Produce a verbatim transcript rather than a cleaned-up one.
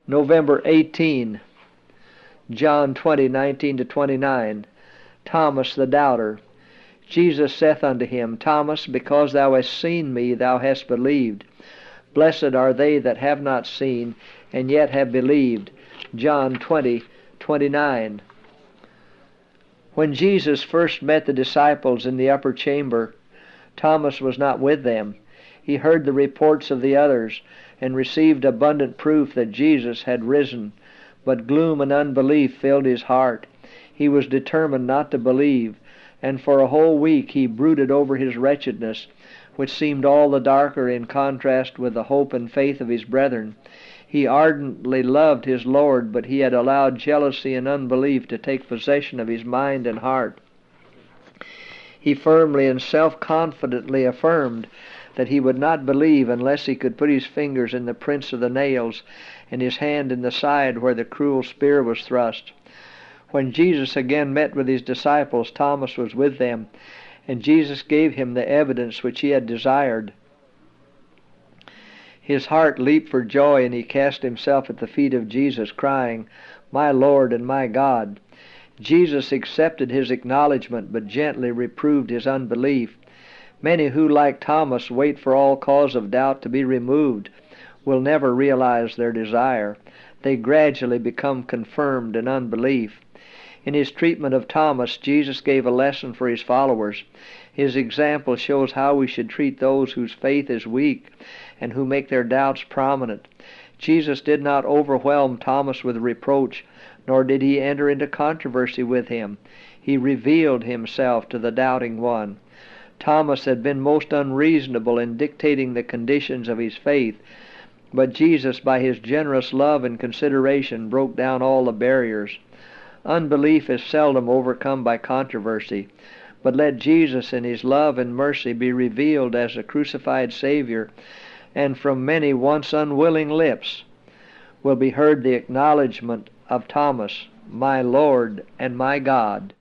November eighteenth, John twenty, nineteen to twenty-nine. Thomas the doubter. Jesus saith unto him, Thomas, because thou hast seen me, thou hast believed. Blessed are they that have not seen, and yet have believed. John twenty, twenty-nine. When Jesus first met the disciples in the upper chamber, Thomas was not with them. He heard the reports of the others, and received abundant proof that Jesus had risen. But gloom and unbelief filled his heart. He was determined not to believe, and for a whole week he brooded over his wretchedness, which seemed all the darker in contrast with the hope and faith of his brethren. He ardently loved his Lord, but he had allowed jealousy and unbelief to take possession of his mind and heart. He firmly and self-confidently affirmed that he would not believe unless he could put his fingers in the prints of the nails and his hand in the side where the cruel spear was thrust. When Jesus again met with his disciples, Thomas was with them, and Jesus gave him the evidence which he had desired. His heart leaped for joy, and he cast himself at the feet of Jesus, crying, My Lord and my God. Jesus accepted his acknowledgment, but gently reproved his unbelief. Many who, like Thomas, wait for all cause of doubt to be removed, will never realize their desire. They gradually become confirmed in unbelief. In his treatment of Thomas, Jesus gave a lesson for his followers. His example shows how we should treat those whose faith is weak and who make their doubts prominent. Jesus did not overwhelm Thomas with reproach, nor did he enter into controversy with him. He revealed himself to the doubting one. Thomas had been most unreasonable in dictating the conditions of his faith, but Jesus, by his generous love and consideration, broke down all the barriers. Unbelief is seldom overcome by controversy, but let Jesus in his love and mercy be revealed as a crucified Savior, and from many once unwilling lips will be heard the acknowledgment of Thomas, My Lord and my God.